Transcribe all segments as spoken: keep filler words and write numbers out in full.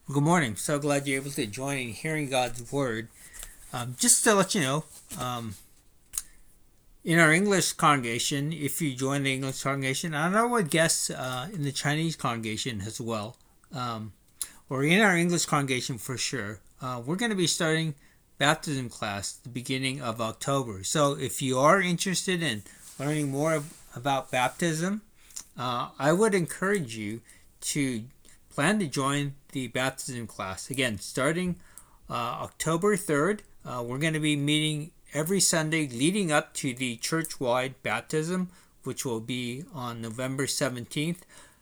Good morning. So glad you're able to join in hearing God's Word. Um, just to let you know, um, in our English congregation, if you join the English congregation, and I would guess uh, in the Chinese congregation as well, um, or in our English congregation for sure, uh, we're going to be starting baptism class at the beginning of October. So if you are interested in learning more about baptism, uh, I would encourage you to plan to join the baptism class. Again, starting uh, October third, uh, we're going to be meeting every Sunday leading up to the church-wide baptism, which will be on November seventeenth.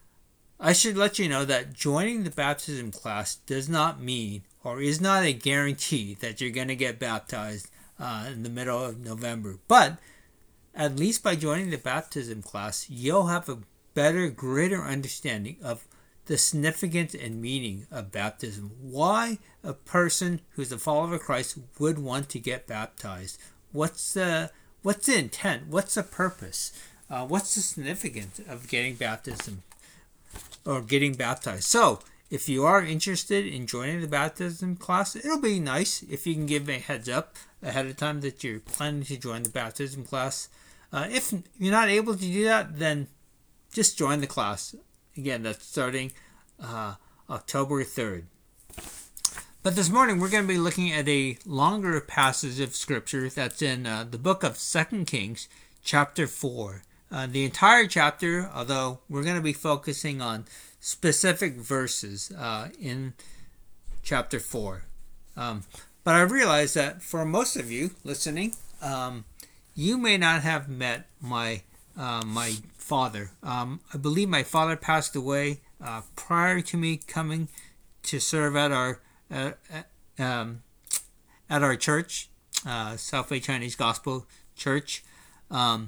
I should let you know that joining the baptism class does not mean or is not a guarantee that you're going to get baptized uh, in the middle of November. But at least by joining the baptism class, you'll have a better, greater understanding of the significance and meaning of baptism. Why a person who's a follower of Christ would want to get baptized. What's the what's the intent? What's the purpose? Uh, what's the significance of getting baptism or getting baptized? So, if you are interested in joining the baptism class, it'll be nice if you can give me a heads up ahead of time that you're planning to join the baptism class. Uh, if you're not able to do that, then just join the class. Again, that's starting uh, October third. But this morning we're going to be looking at a longer passage of Scripture that's in uh, the book of Second Kings, chapter four. Uh, the entire chapter, although we're going to be focusing on specific verses uh, in chapter four. Um, but I realize that for most of you listening, um, you may not have met my uh, my father. Um, I believe my father passed away uh, prior to me coming to serve at our uh, um, at our church, uh, Southway Chinese Gospel Church. Um,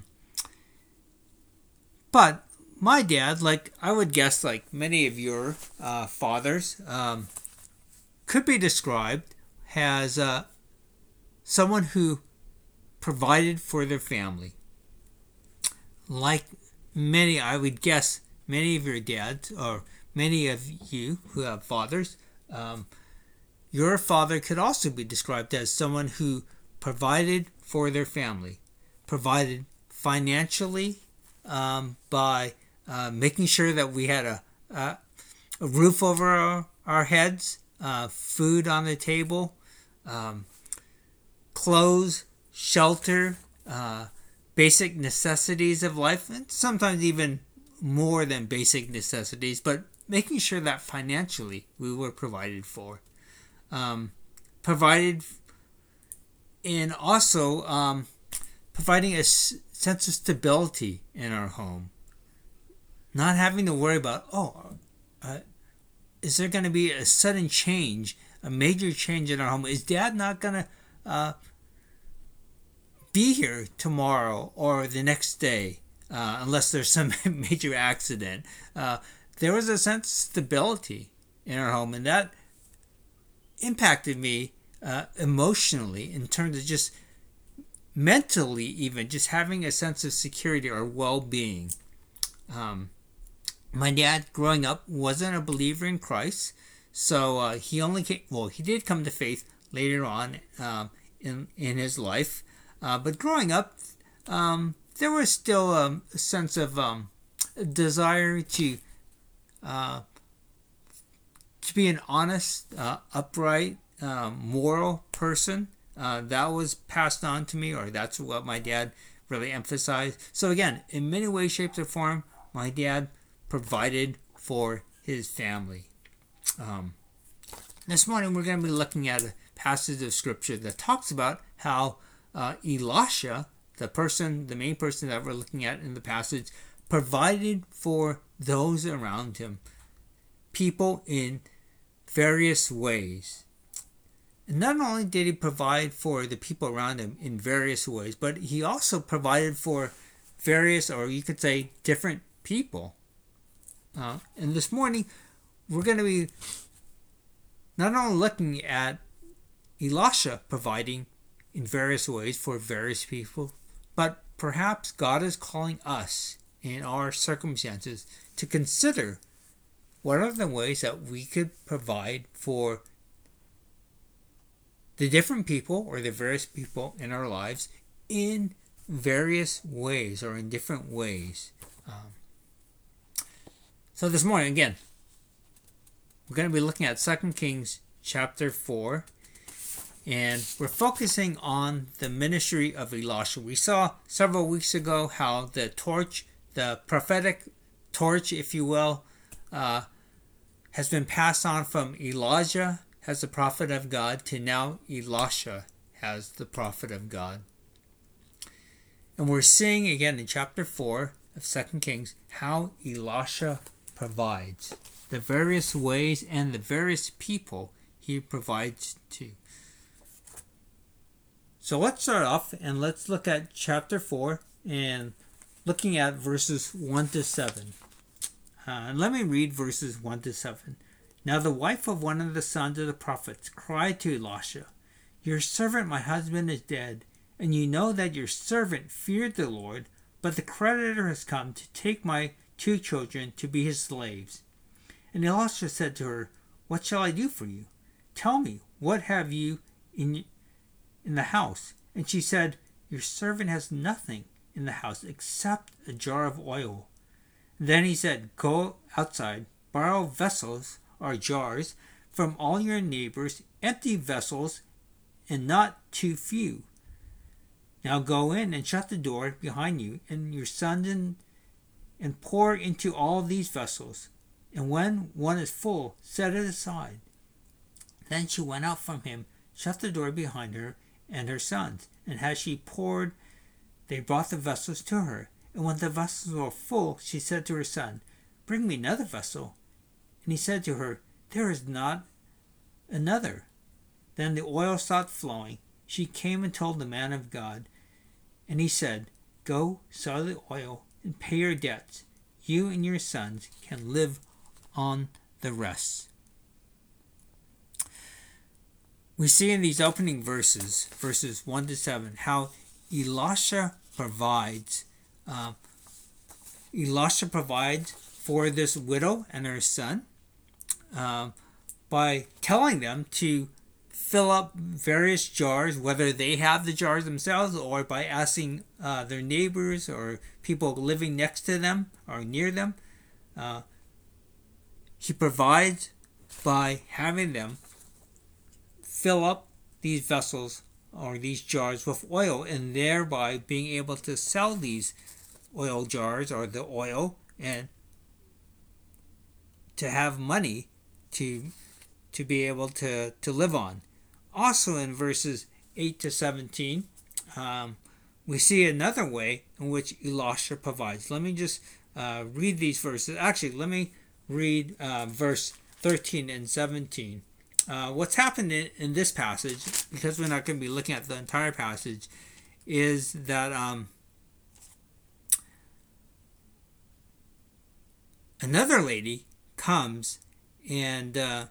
but my dad, like I would guess, like many of your uh, fathers, um, could be described as uh, someone who provided for their family. Like many, I would guess, many of your dads or many of you who have fathers, um, your father could also be described as someone who provided for their family, provided financially um, by uh, making sure that we had a, a, a roof over our, our heads, uh, food on the table, um, clothes, shelter, uh, basic necessities of life, and sometimes even more than basic necessities, but making sure that financially we were provided for. Um, provided and also um, providing a s- sense of stability in our home. Not having to worry about, oh, uh, is there going to be a sudden change, a major change in our home? Is dad not going to uh, be here tomorrow or the next day, uh, unless there's some major accident? Uh, there was a sense of stability in our home, and that impacted me uh, emotionally in terms of just mentally, even just having a sense of security or well-being. Um, my dad, growing up, wasn't a believer in Christ, so uh, he only came, well, he did come to faith later on um, in in his life. Uh, but growing up, um, there was still um, a sense of um, a desire to uh, to be an honest, uh, upright, um, moral person. Uh, that was passed on to me, or that's what my dad really emphasized. So again, in many ways, shapes, or form, my dad provided for his family. Um, this morning, we're going to be looking at a passage of scripture that talks about how Uh, Elisha, the person, the main person that we're looking at in the passage, provided for those around him, people in various ways. And not only did he provide for the people around him in various ways, but he also provided for various, or you could say, different people. Uh, and this morning, we're going to be not only looking at Elisha providing in various ways for various people, but perhaps God is calling us in our circumstances to consider what are the ways that we could provide for the different people or the various people in our lives in various ways or in different ways. Um, so this morning, again, we're going to be looking at Second Kings chapter four, and we're focusing on the ministry of Elisha. We saw several weeks ago how the torch, the prophetic torch, if you will, uh, has been passed on from Elijah as the prophet of God to now Elisha as the prophet of God. And we're seeing again in chapter four of Second Kings how Elisha provides, the various ways and the various people he provides to. So let's start off and let's look at chapter four and looking at verses one to seven. Uh, and let me read verses one to seven. Now the wife of one of the sons of the prophets cried to Elisha, "Your servant, my husband, is dead, and you know that your servant feared the Lord, but the creditor has come to take my two children to be his slaves." And Elisha said to her, "What shall I do for you? Tell me, what have you in in the house?" And she said, "Your servant has nothing in the house except a jar of oil." Then he said, "Go outside, borrow vessels or jars from all your neighbors, empty vessels and not too few. Now go in and shut the door behind you and your sons and, and pour into all these vessels. And when one is full, set it aside." Then she went out from him, shut the door behind her and her sons, and as she poured, they brought the vessels to her. And when the vessels were full, she said to her son, "Bring me another vessel." And he said to her, "There is not another." Then the oil stopped flowing. She came and told the man of God, and he said, "Go, sell the oil and pay your debts. You and your sons can live on the rest." We see in these opening verses, verses one to seven, how Elisha provides. Uh, Elisha provides for this widow and her son uh, by telling them to fill up various jars, whether they have the jars themselves or by asking uh, their neighbors or people living next to them or near them. Uh, he provides by having them fill up these vessels or these jars with oil, and thereby being able to sell these oil jars or the oil and to have money to to be able to, to live on. Also in verses eight to seventeen, um, we see another way in which Elisha provides. Let me just uh, read these verses. Actually, let me read uh, verse thirteen and seventeen. Uh, what's happened in, in this passage, because we're not going to be looking at the entire passage, is that um, another lady comes and uh,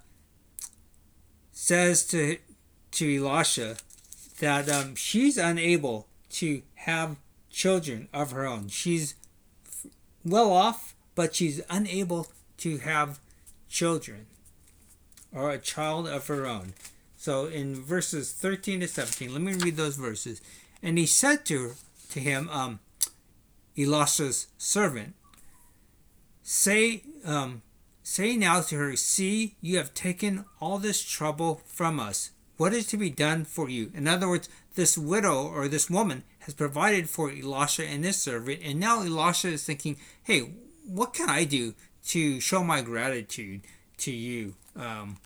says to to Elisha that um, she's unable to have children of her own. She's well off, but she's unable to have children or a child of her own. So in verses thirteen to seventeen, let me read those verses. And he said to to him, um, Elisha's servant, say, um, say now to her, "See, you have taken all this trouble from us. What is to be done for you?" In other words, this widow or this woman has provided for Elisha and his servant, and now Elisha is thinking, "Hey, what can I do to show my gratitude to you?" Um,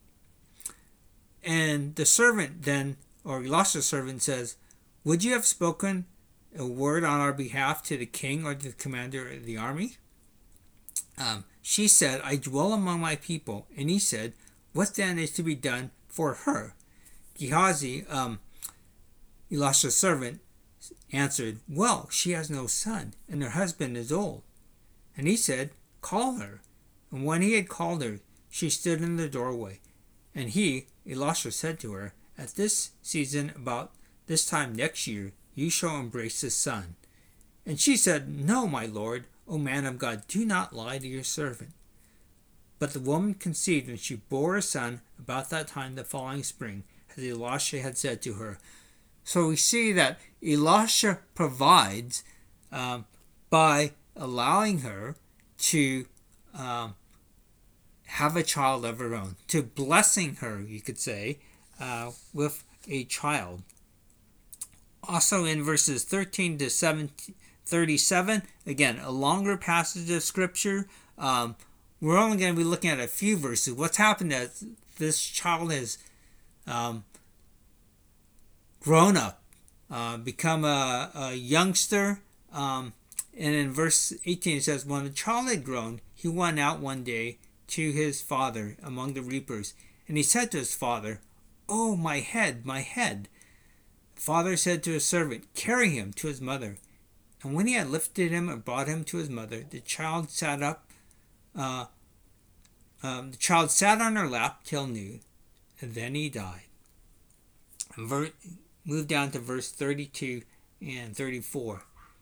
and the servant then, or Elisha's servant says, "Would you have spoken a word on our behalf to the king or to the commander of the army?" Um, she said, "I dwell among my people." And he said, "What then is to be done for her?" Gehazi, um, Elisha's servant, answered, "Well, she has no son, and her husband is old." And he said, "Call her." And when he had called her, she stood in the doorway. And he, Elisha, said to her, "At this season, about this time next year, you shall embrace a son." And she said, "No, my lord, O man of God, do not lie to your servant." But the woman conceived, and she bore a son about that time the following spring, as Elisha had said to her. So we see that Elisha provides um, by allowing her to um, have a child of her own, to blessing her, you could say, uh, with a child. Also in verses thirteen to thirty-seven, again, a longer passage of scripture. Um, we're only going to be looking at a few verses. What's happened is this child has um, grown up, uh, become a, a youngster. Um, and in verse eighteen it says, when the child had grown, he went out one day to his father among the reapers. And he said to his father, "Oh, my head, my head." The father said to his servant, "Carry him to his mother." And when he had lifted him and brought him to his mother, the child sat up. Uh, um, the child sat on her lap till noon, and then he died. And ver- move down to verse thirty-two and thirty-four.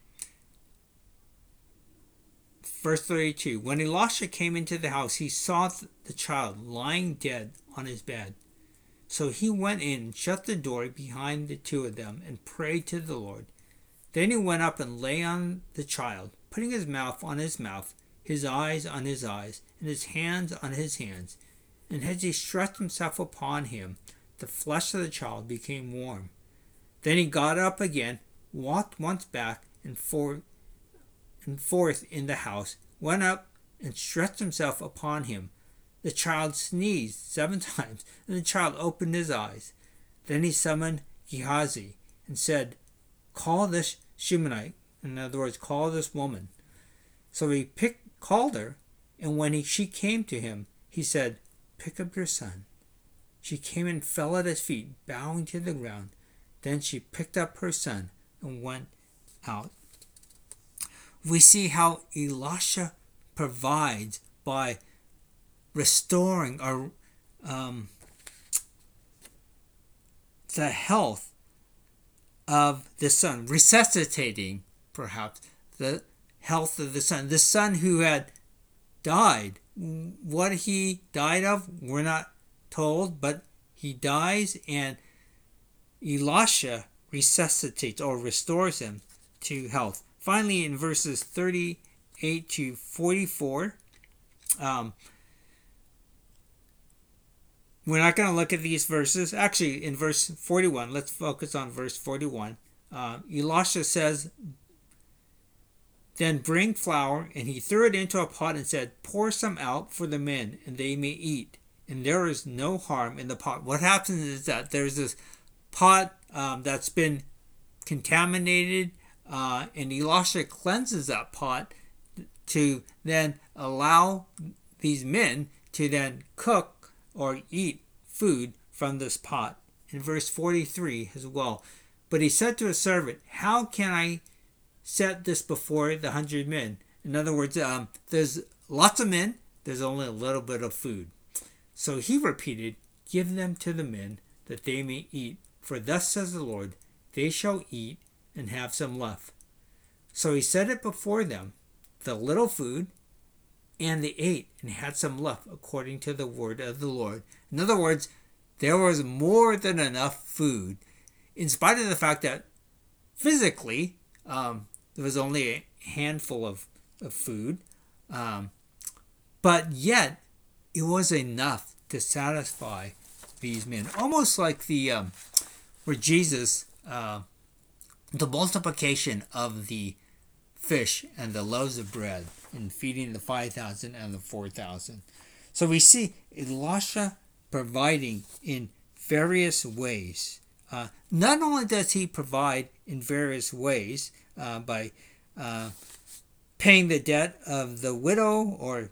Verse thirty-two. When Elisha came into the house, he saw the child lying dead on his bed. So he went in, shut the door behind the two of them, and prayed to the Lord. Then he went up and lay on the child, putting his mouth on his mouth, his eyes on his eyes, and his hands on his hands. And as he stretched himself upon him, the flesh of the child became warm. Then he got up again, walked once back and forth, and forth in the house, went up and stretched himself upon him. The child sneezed seven times, and the child opened his eyes. Then he summoned Gehazi and said, "Call this Shunammite," in other words, call this woman. So he picked, called her, and when he, she came to him, he said, "Pick up your son." She came and fell at his feet, bowing to the ground. Then she picked up her son and went out. We see how Elisha provides by restoring or um, the health of the son, resuscitating perhaps the health of the son. The son who had died. What he died of, we're not told, but he dies and Elisha resuscitates or restores him to health. Finally, in verses thirty-eight to forty-four, um, we're not going to look at these verses. Actually, in verse forty-one, let's focus on verse forty-one. Uh, Elisha says, "Then bring flour," and he threw it into a pot and said, "Pour some out for the men, and they may eat. And there is no harm in the pot." What happens is that there's this pot um, that's been contaminated, uh, and Elisha cleanses that pot to then allow these men to then cook or eat food from this pot. In verse forty-three as well. But he said to his servant, "How can I set this before the hundred men?" In other words, um, there's lots of men, there's only a little bit of food. So he repeated, "Give them to the men, that they may eat. For thus says the Lord, they shall eat and have some left." So he set it before them, the little food, and they ate and had some left according to the word of the Lord. In other words, there was more than enough food, in spite of the fact that physically um, there was only a handful of, of food, um, but yet it was enough to satisfy these men. Almost like the um, where Jesus, uh, the multiplication of the fish and the loaves of bread in feeding the five thousand and the four thousand. So we see Elisha providing in various ways. Uh, not only does he provide in various ways uh, by uh, paying the debt of the widow or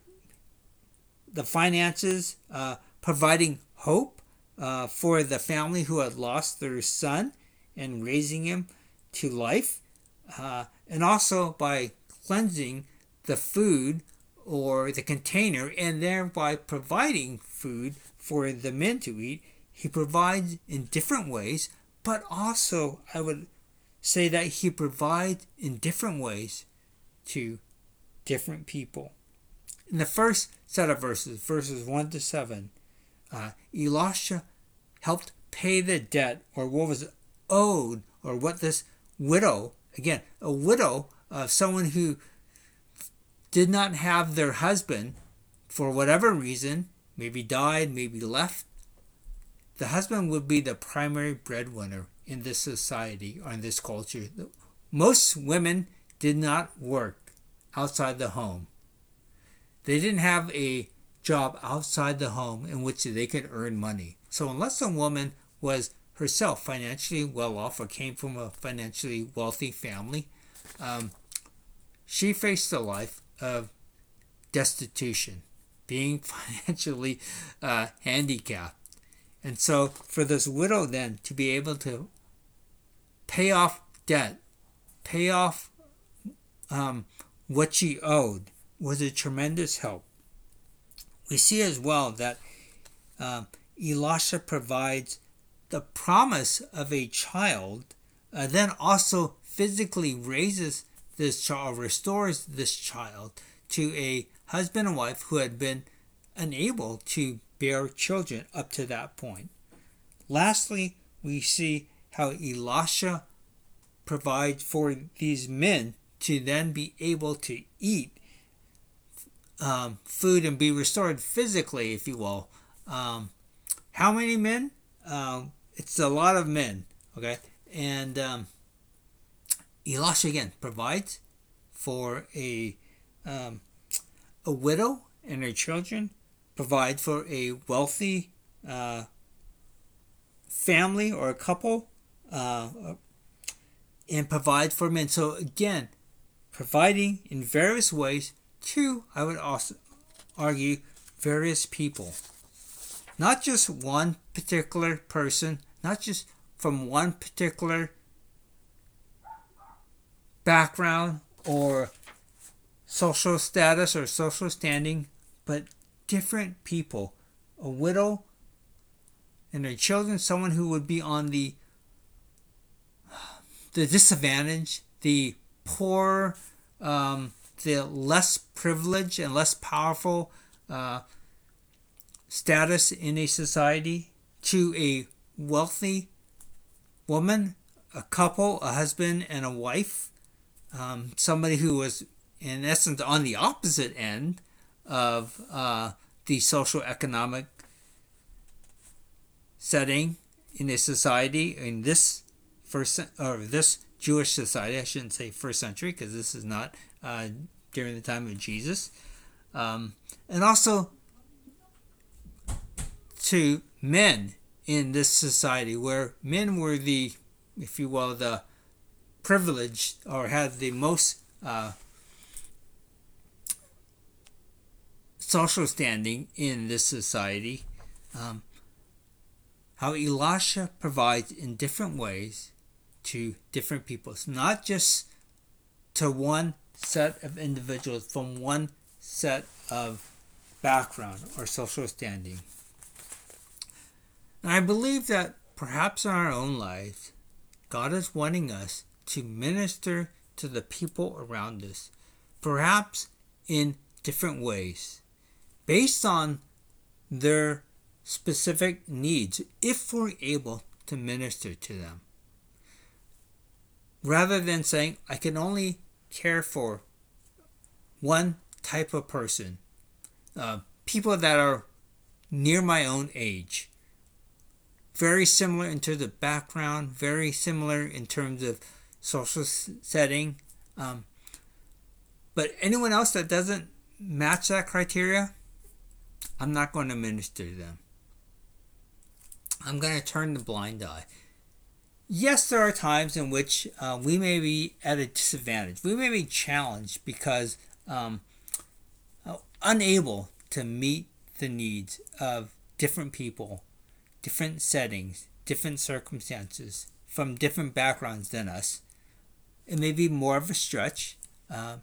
the finances, uh, providing hope uh, for the family who had lost their son and raising him to life, uh, and also by cleansing the food or the container and thereby providing food for the men to eat. He provides in different ways, but also I would say that he provides in different ways to different people. in the first set of verses, verses one to seven, uh, Elisha helped pay the debt, or what was owed, or what this widow, again, a widow of someone who did not have their husband for whatever reason, maybe died, maybe left. The husband would be the primary breadwinner in this society or in this culture. Most women did not work outside the home. They didn't have a job outside the home in which they could earn money. So unless a woman was herself financially well off or came from a financially wealthy family, um, she faced a life of destitution, being financially uh, handicapped. And so for this widow then to be able to pay off debt, pay off um, what she owed, was a tremendous help. We see as well that um, Elisha provides the promise of a child, uh, then also physically raises this child, restores this child to a husband and wife who had been unable to bear children up to that point. Lastly, we see how Elisha provides for these men to then be able to eat um, food and be restored physically, if you will. Um, how many men? Um, it's a lot of men, okay? And um, Elisha again provides for a um, a widow and her children, provide for a wealthy uh, family or a couple, uh, and provide for men. So again, providing in various ways to, I would also argue, various people. Not just one particular person, not just from one particular background or social status or social standing, but different people. A widow and her children, someone who would be on the the disadvantaged, the poor, um, the less privileged and less powerful uh, status in a society, to a wealthy woman, a couple, a husband and a wife, um, somebody who was in essence on the opposite end of uh, the social economic setting in a society, in this first or this Jewish society. I shouldn't say first century, because this is not uh, during the time of Jesus, um, and also to men in this society, where men were the, if you will, the privileged or had the most uh, social standing in this society. Um, how Elisha provides in different ways to different peoples, not just to one set of individuals from one set of background or social standing. And I believe that perhaps in our own lives, God is wanting us to minister to the people around us, perhaps in different ways, based on their specific needs, if we're able to minister to them. Rather than saying, I can only care for one type of person, uh, people that are near my own age, very similar in terms of background, very similar in terms of social setting, um, but anyone else that doesn't match that criteria, I'm not going to minister to them. I'm going to turn the blind eye. Yes, there are times in which uh, we may be at a disadvantage. We may be challenged because um, uh, unable to meet the needs of different people, different settings, different circumstances, from different backgrounds than us. It may be more of a stretch. Uh,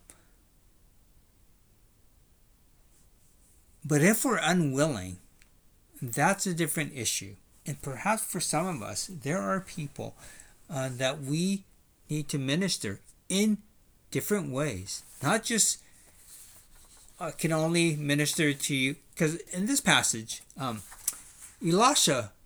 but if we're unwilling, that's a different issue. And perhaps for some of us, there are people uh, that we need to minister in different ways. Not just uh, can only minister to you. Because in this passage, um, Elisha